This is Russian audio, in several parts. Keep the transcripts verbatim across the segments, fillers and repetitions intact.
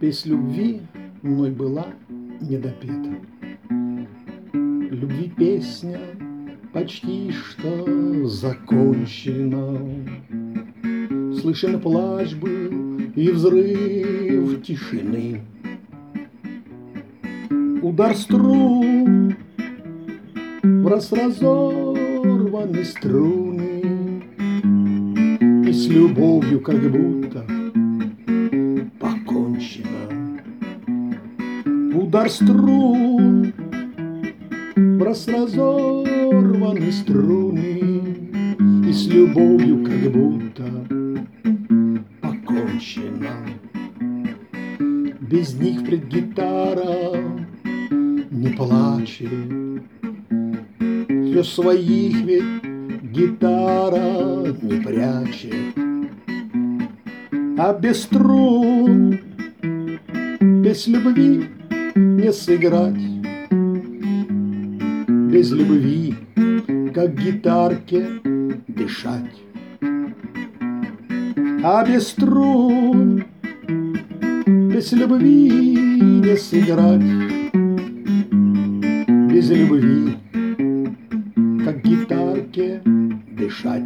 Песнь любви мной была недопета. Любви песня почти что закончена. Слышен плач был и взрыв тишины. Удар струн в раз разорваны струны, и с любовью как будто покончено. Удар струн в раз разорваны струны, и с любовью как будто покончено. Без них пред гитара не плачет, слез своих ведь гитара не прячет. А без струн, без любви не сыграть, без любви, как гитарке, дышать. А без струн, без любви не сыграть, без любви, как гитарке, дышать.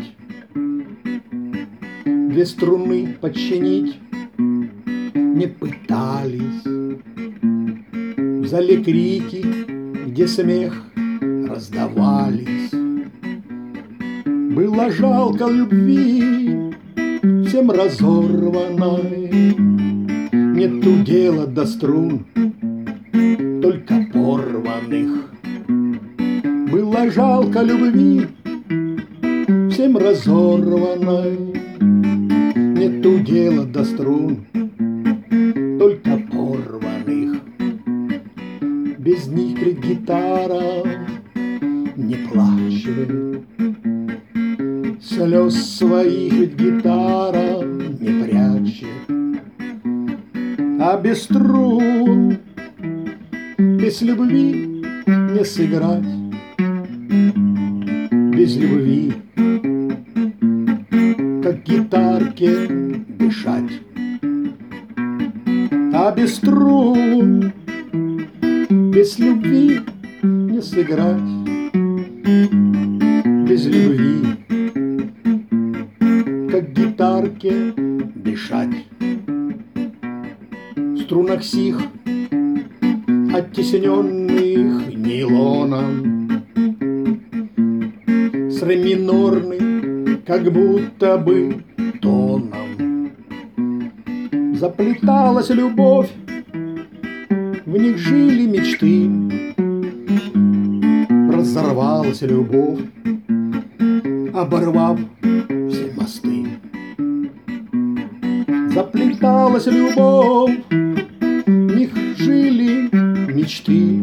Две струны подчинить не пытались, в зале крики, где смех раздавались. Было жалко любви всем разорванной, нету дела до струн, только порванных. Было жалко любви всем разорванной, нету дела до струн, только порванных. Без них пред гитара не плачет, слез своих ведь гитара не прячет. А без струн, без любви не сыграть, без любви, как гитарке, дышать. А без струн, без любви не сыграть, без любви, как гитарке, дышать. В струнах сих, оттесненных нейлоном, с ре минорным, как будто бы тоном, заплеталась любовь, в них жили мечты. Разорвалась любовь, оборвав все мосты. Заплеталась любовь, в них жили мечты.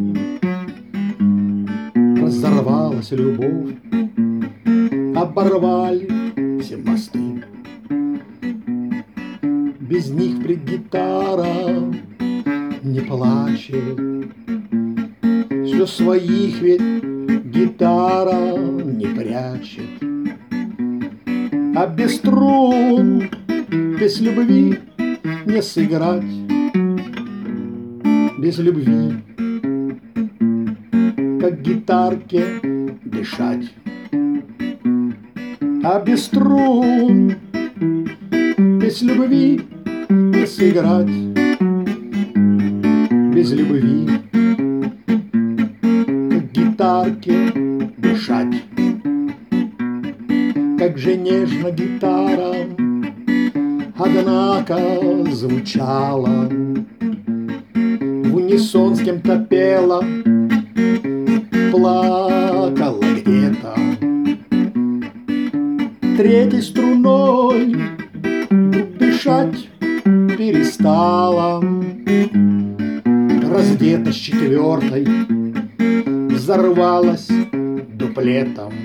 Разорвалась любовь, оборвали все мосты. Без них пред гитара не плачет, слез своих ведь гитара не прячет. А без струн, без любви не сыграть, без любви, как гитарке, дышать. А без струн, без любви не сыграть, без любви, как гитарке, дышать. Как же нежно гитара, однако, звучала, в унисон с кем-то пела, плакала где-то. Третьей струной вдруг дышать перестала, раздета с четвертой, взорвалась дуплетом.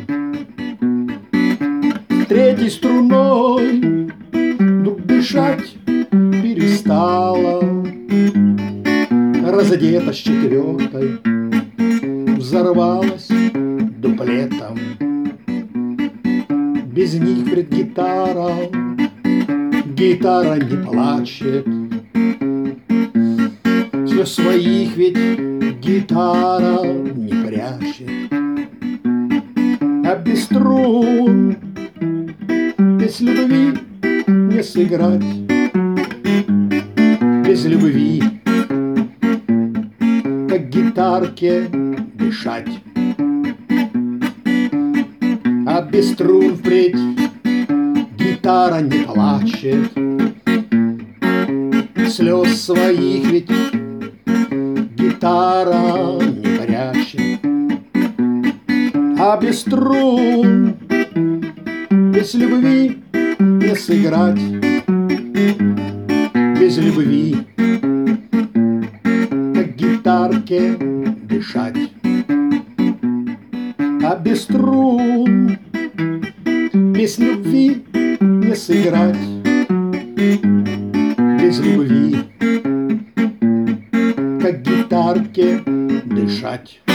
Третьей струной вдруг дышать перестала, раздета с четвертой, взорвалась дуплетом. Без них пред гитара, гитара не плачет, Слез своих ведь гитара не прячет, а без струн, без любви не сыграть, без любви, как гитарке дышать. А без струн впредь гитара не плачет, слез своих ведь гитара не прячет. А без струн, без любви не сыграть, без любви, как гитарке дышать. А без струн, без любви не сыграть, без любви, как гитарке дышать.